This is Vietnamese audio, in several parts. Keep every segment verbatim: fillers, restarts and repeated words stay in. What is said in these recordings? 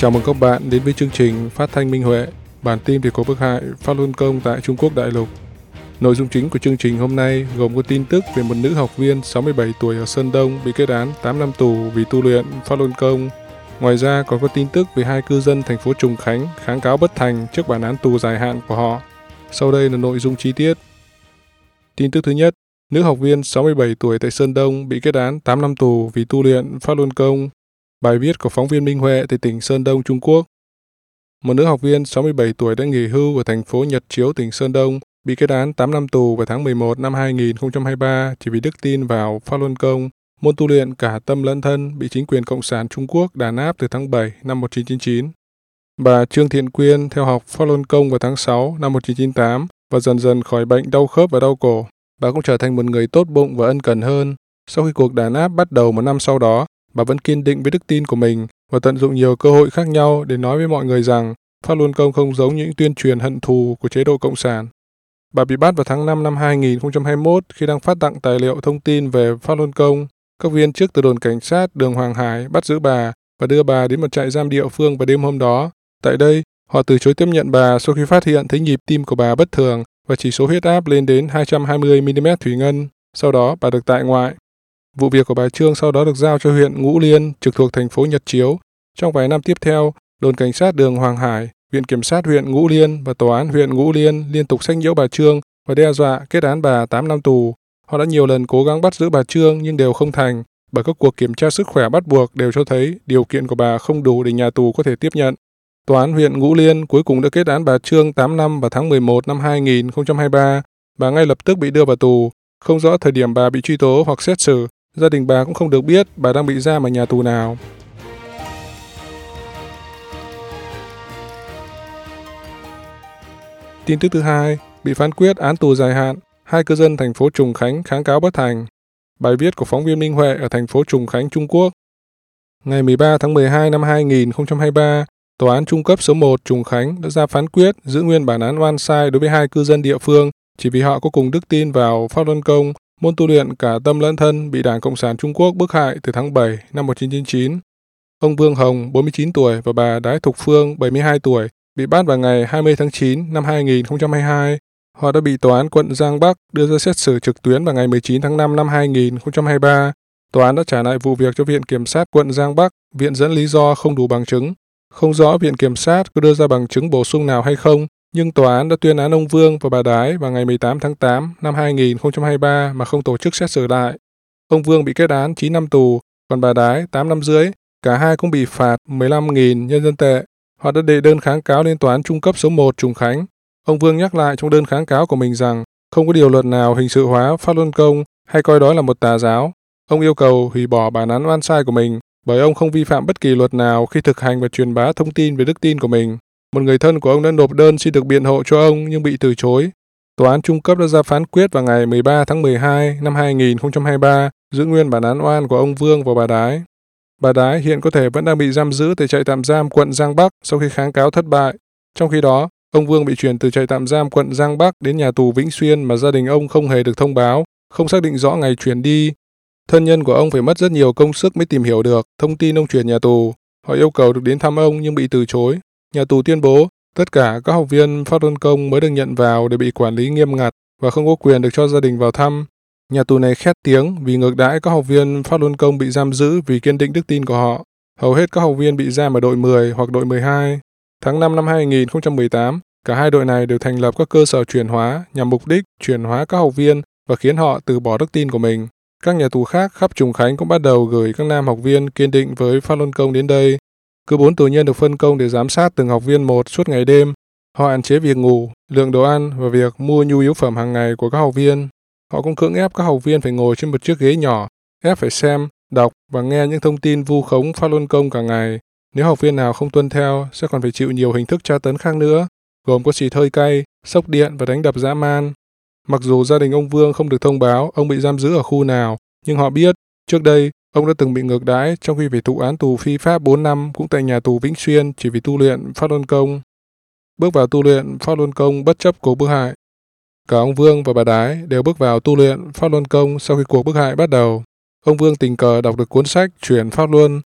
Chào mừng các bạn đến với chương trình Phát thanh Minh Huệ, bản tin về cuộc bức hại Pháp Luân Công tại Trung Quốc đại lục. Nội dung chính của chương trình hôm nay gồm có tin tức về một nữ học viên sáu mươi bảy tuổi ở Sơn Đông bị kết án tám năm tù vì tu luyện Pháp Luân Công. Ngoài ra còn có tin tức về hai cư dân thành phố Trùng Khánh kháng cáo bất thành trước bản án tù dài hạn của họ. Sau đây là nội dung chi tiết. Tin tức thứ nhất, nữ học viên sáu mươi bảy tuổi tại Sơn Đông bị kết án tám năm tù vì tu luyện Pháp Luân Công. Bài viết của phóng viên Minh Huệ tại tỉnh Sơn Đông, Trung Quốc. Một nữ học viên sáu mươi bảy tuổi đã nghỉ hưu ở thành phố Nhật Chiếu, tỉnh Sơn Đông, bị kết án tám năm tù vào tháng mười một năm hai nghìn không trăm hai mươi ba chỉ vì đức tin vào Pháp Luân Công, môn tu luyện cả tâm lẫn thân bị chính quyền Cộng sản Trung Quốc đàn áp từ tháng bảy năm một nghìn chín trăm chín mươi chín. Bà Trương Thiện Quyên theo học Pháp Luân Công vào tháng sáu năm một nghìn chín trăm chín mươi tám và dần dần khỏi bệnh đau khớp và đau cổ. Bà cũng trở thành một người tốt bụng và ân cần hơn. Sau khi cuộc đàn áp bắt đầu một năm sau đó, bà vẫn kiên định với đức tin của mình và tận dụng nhiều cơ hội khác nhau để nói với mọi người rằng Pháp Luân Công không giống những tuyên truyền hận thù của chế độ Cộng sản. Bà bị bắt vào tháng năm năm hai nghìn không trăm hai mươi mốt khi đang phát tặng tài liệu thông tin về Pháp Luân Công. Các viên chức từ đồn cảnh sát đường Hoàng Hải bắt giữ bà và đưa bà đến một trại giam địa phương vào đêm hôm đó. Tại đây, họ từ chối tiếp nhận bà sau khi phát hiện thấy nhịp tim của bà bất thường và chỉ số huyết áp lên đến hai trăm hai mươi mi-li-mét thủy ngân. Sau đó, bà được tại ngoại. Vụ việc của bà Trương sau đó được giao cho huyện Ngũ Liên, trực thuộc thành phố Nhật Chiếu. Trong vài năm tiếp theo, đồn cảnh sát đường Hoàng Hải, viện kiểm sát huyện Ngũ Liên và tòa án huyện Ngũ Liên liên tục sách nhiễu bà Trương và đe dọa kết án bà tám năm tù. Họ đã nhiều lần cố gắng bắt giữ bà Trương nhưng đều không thành, bởi các cuộc kiểm tra sức khỏe bắt buộc đều cho thấy điều kiện của bà không đủ để nhà tù có thể tiếp nhận. Tòa án huyện Ngũ Liên cuối cùng đã kết án bà Trương tám năm vào tháng mười một năm hai nghìn không trăm hai mươi ba. Bà ngay lập tức bị đưa vào tù. Không rõ thời điểm bà bị truy tố hoặc xét xử. Gia đình bà cũng không được biết bà đang bị giam ở nhà tù nào. Tin tức thứ hai, bị phán quyết án tù dài hạn, hai cư dân thành phố Trùng Khánh kháng cáo bất thành. Bài viết của phóng viên Minh Huệ ở thành phố Trùng Khánh, Trung Quốc. Ngày mười ba tháng mười hai năm hai nghìn không trăm hai mươi ba, Tòa án Trung cấp số một Trùng Khánh đã ra phán quyết giữ nguyên bản án oan sai đối với hai cư dân địa phương chỉ vì họ có cùng đức tin vào Pháp Luân Công, môn tu luyện cả tâm lẫn thân bị Đảng Cộng sản Trung Quốc bức hại từ tháng bảy năm một nghìn chín trăm chín mươi chín. Ông Vương Hồng, bốn mươi chín tuổi và bà Đái Thục Phương, bảy mươi hai tuổi, bị bắt vào ngày hai mươi tháng chín năm hai nghìn không trăm hai mươi hai. Họ đã bị Tòa án quận Giang Bắc đưa ra xét xử trực tuyến vào ngày mười chín tháng năm năm hai nghìn không trăm hai mươi ba. Tòa án đã trả lại vụ việc cho Viện Kiểm sát quận Giang Bắc, viện dẫn lý do không đủ bằng chứng. Không rõ Viện Kiểm sát có đưa ra bằng chứng bổ sung nào hay không, nhưng tòa án đã tuyên án ông Vương và bà Đái vào ngày mười tám tháng tám năm hai nghìn không trăm hai mươi ba mà không tổ chức xét xử lại. Ông Vương bị kết án chín năm tù, còn bà Đái tám năm rưỡi. Cả hai cũng bị phạt mười lăm nghìn nhân dân tệ. Họ đã đệ đơn kháng cáo lên tòa án trung cấp số một Trùng Khánh. Ông Vương nhắc lại trong đơn kháng cáo của mình rằng không có điều luật nào hình sự hóa Pháp Luân Công hay coi đó là một tà giáo. Ông yêu cầu hủy bỏ bản án oan sai của mình bởi ông không vi phạm bất kỳ luật nào khi thực hành và truyền bá thông tin về đức tin của mình. Một người thân của ông đã nộp đơn xin được biện hộ cho ông nhưng bị từ chối. Tòa án trung cấp đã ra phán quyết vào ngày mười ba tháng mười hai năm hai nghìn không trăm hai mươi ba giữ nguyên bản án oan của ông Vương và bà Đái. Bà Đái hiện có thể vẫn đang bị giam giữ tại trại tạm giam quận Giang Bắc sau khi kháng cáo thất bại. Trong khi đó, ông Vương bị chuyển từ trại tạm giam quận Giang Bắc đến nhà tù Vĩnh Xuyên mà gia đình ông không hề được thông báo, không xác định rõ ngày chuyển đi. Thân nhân của ông phải mất rất nhiều công sức mới tìm hiểu được thông tin ông chuyển nhà tù. Họ yêu cầu được đến thăm ông nhưng bị từ chối. Nhà tù tuyên bố tất cả các học viên Pháp Luân Công mới được nhận vào đều bị quản lý nghiêm ngặt và không có quyền được cho gia đình vào thăm. Nhà tù này khét tiếng vì ngược đãi các học viên Pháp Luân Công bị giam giữ vì kiên định đức tin của họ. Hầu hết các học viên bị giam ở đội mười hoặc đội mười hai. Tháng năm năm hai nghìn không trăm mười tám, cả hai đội này đều thành lập các cơ sở chuyển hóa nhằm mục đích chuyển hóa các học viên và khiến họ từ bỏ đức tin của mình. Các nhà tù khác khắp Trùng Khánh cũng bắt đầu gửi các nam học viên kiên định với Pháp Luân Công đến đây. Cứ bốn tù nhân được phân công để giám sát từng học viên một suốt ngày đêm. Họ hạn chế việc ngủ, lượng đồ ăn và việc mua nhu yếu phẩm hàng ngày của các học viên. Họ cũng cưỡng ép các học viên phải ngồi trên một chiếc ghế nhỏ, ép phải xem, đọc và nghe những thông tin vu khống Pháp Luân Công cả ngày. Nếu học viên nào không tuân theo, sẽ còn phải chịu nhiều hình thức tra tấn khác nữa, gồm có xịt hơi cay, sốc điện và đánh đập dã man. Mặc dù gia đình ông Vương không được thông báo ông bị giam giữ ở khu nào, nhưng họ biết, trước đây, ông đã từng bị ngược đãi trong khi phải thụ án tù phi pháp bốn năm cũng tại nhà tù Vĩnh Xuyên chỉ vì tu luyện Pháp Luân Công. Bước vào tu luyện Pháp Luân Công bất chấp cuộc bức hại. Cả ông Vương và bà Đái đều bước vào tu luyện Pháp Luân Công sau khi cuộc bức hại bắt đầu. Ông Vương tình cờ đọc được cuốn sách Chuyển Pháp Luân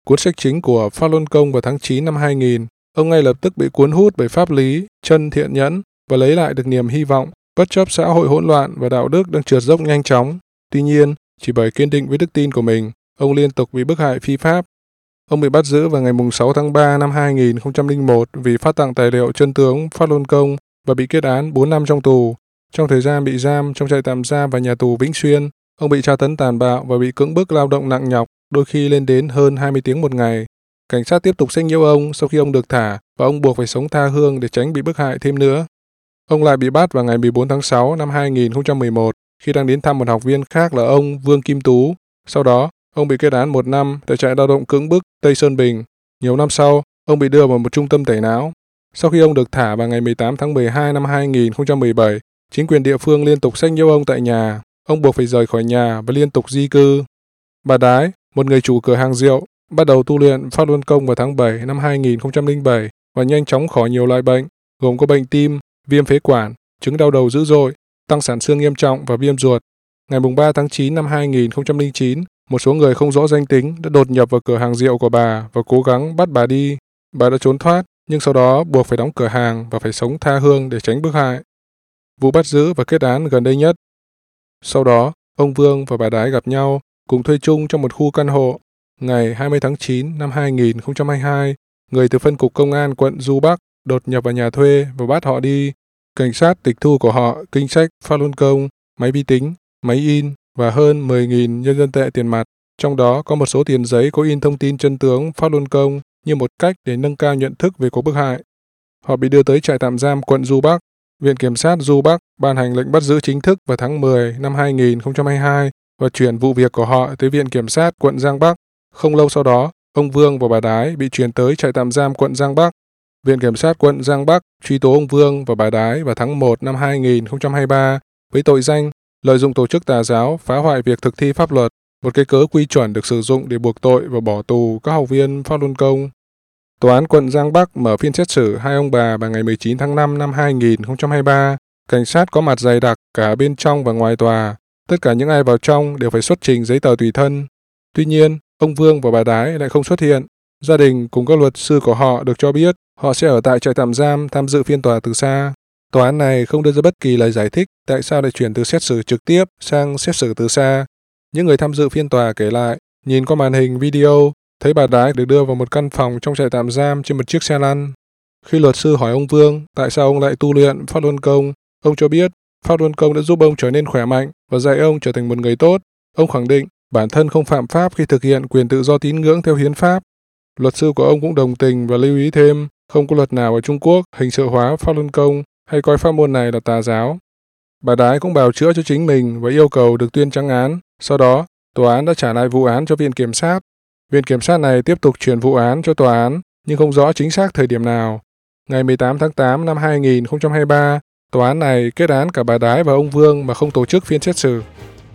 cuốn sách chính của Falun Gong vào tháng chín năm hai nghìn, ông ngay lập tức bị cuốn hút bởi pháp lý, chân thiện nhẫn và lấy lại được niềm hy vọng, bất chấp xã hội hỗn loạn và đạo đức đang trượt dốc nhanh chóng. Tuy nhiên, chỉ bởi kiên định với đức tin của mình, ông liên tục bị bức hại phi pháp. Ông bị bắt giữ vào ngày sáu tháng ba năm hai nghìn không trăm lẻ một vì phát tặng tài liệu chân tướng Falun Gong và bị kết án bốn năm trong tù. Trong thời gian bị giam trong trại tạm giam và nhà tù Vĩnh Xuyên, ông bị tra tấn tàn bạo và bị cưỡng bức lao động nặng nhọc, đôi khi lên đến hơn hai mươi tiếng một ngày. Cảnh sát tiếp tục sách nhiễu ông sau khi ông được thả và ông buộc phải sống tha hương để tránh bị bức hại thêm nữa. Ông lại bị bắt vào ngày mười bốn tháng sáu năm hai nghìn không trăm mười một khi đang đến thăm một học viên khác là ông Vương Kim Tú. Sau đó, ông bị kết án một năm tại trại lao động cưỡng bức Tây Sơn Bình. Nhiều năm sau, ông bị đưa vào một trung tâm tẩy não. Sau khi ông được thả vào ngày mười tám tháng mười hai năm hai nghìn không trăm mười bảy, chính quyền địa phương liên tục sách nhiễu ông tại nhà. Ông buộc phải rời khỏi nhà và liên tục di cư. Bà Đái, một người chủ cửa hàng rượu, bắt đầu tu luyện Falun Gong vào tháng bảy năm hai nghìn không trăm lẻ bảy và nhanh chóng khỏi nhiều loại bệnh, gồm có bệnh tim, viêm phế quản, chứng đau đầu dữ dội, tăng sản xương nghiêm trọng và viêm ruột. Ngày ba tháng chín năm hai nghìn không trăm lẻ chín, một số người không rõ danh tính đã đột nhập vào cửa hàng rượu của bà và cố gắng bắt bà đi. Bà đã trốn thoát, nhưng sau đó buộc phải đóng cửa hàng và phải sống tha hương để tránh bức hại. Vụ bắt giữ và kết án gần đây nhất. Sau đó, ông Vương và bà Đái gặp nhau, cùng thuê chung trong một khu căn hộ. Ngày hai mươi tháng chín năm hai nghìn không trăm hai mươi hai, người từ phân cục công an quận Du Bắc đột nhập vào nhà thuê và bắt họ đi. Cảnh sát tịch thu của họ kinh sách Falun Gong, máy vi tính, máy in và hơn mười nghìn nhân dân tệ tiền mặt. Trong đó có một số tiền giấy có in thông tin chân tướng Falun Gong như một cách để nâng cao nhận thức về cuộc bức hại. Họ bị đưa tới trại tạm giam quận Du Bắc. Viện Kiểm sát Du Bắc ban hành lệnh bắt giữ chính thức vào tháng mười năm hai nghìn không trăm hai mươi hai và chuyển vụ việc của họ tới Viện Kiểm sát quận Giang Bắc. Không lâu sau đó, ông Vương và bà Đái bị chuyển tới trại tạm giam quận Giang Bắc. Viện Kiểm sát quận Giang Bắc truy tố ông Vương và bà Đái vào tháng một năm hai nghìn không trăm hai mươi ba với tội danh lợi dụng tổ chức tà giáo phá hoại việc thực thi pháp luật, một cái cớ quy chuẩn được sử dụng để buộc tội và bỏ tù các học viên Falun Gong. Tòa án quận Giang Bắc mở phiên xét xử hai ông bà vào ngày mười chín tháng năm năm hai nghìn không trăm hai mươi ba. Cảnh sát có mặt dày đặc cả bên trong và ngoài tòa. Tất cả những ai vào trong đều phải xuất trình giấy tờ tùy thân. Tuy nhiên, ông Vương và bà Đái lại không xuất hiện. Gia đình cùng các luật sư của họ được cho biết họ sẽ ở tại trại tạm giam tham dự phiên tòa từ xa. Tòa án này không đưa ra bất kỳ lời giải thích tại sao lại chuyển từ xét xử trực tiếp sang xét xử từ xa. Những người tham dự phiên tòa kể lại, nhìn qua màn hình video, thấy bà Đái được đưa vào một căn phòng trong trại tạm giam trên một chiếc xe lăn. Khi luật sư hỏi ông Vương tại sao ông lại tu luyện Falun Gong, ông cho biết Falun Gong đã giúp ông trở nên khỏe mạnh và dạy ông trở thành một người tốt. Ông khẳng định bản thân không phạm pháp khi thực hiện quyền tự do tín ngưỡng theo hiến pháp. Luật sư của ông cũng đồng tình và lưu ý thêm, không có luật nào ở Trung Quốc hình sự hóa Falun Gong hay coi pháp môn này là tà giáo. Bà Đái cũng bào chữa cho chính mình và yêu cầu được tuyên trắng án. Sau đó, tòa án đã trả lại vụ án cho Viện Kiểm sát. Viện Kiểm sát này tiếp tục chuyển vụ án cho tòa án, nhưng không rõ chính xác thời điểm nào. Ngày mười tám tháng tám năm hai nghìn không trăm hai mươi ba, tòa án này kết án cả bà Đái và ông Vương mà không tổ chức phiên xét xử.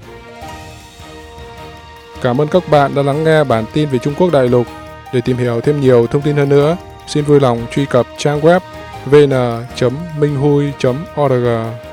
Cảm ơn các bạn đã lắng nghe bản tin về Trung Quốc đại lục. Để tìm hiểu thêm nhiều thông tin hơn nữa, xin vui lòng truy cập trang web vn chấm minh hui chấm org.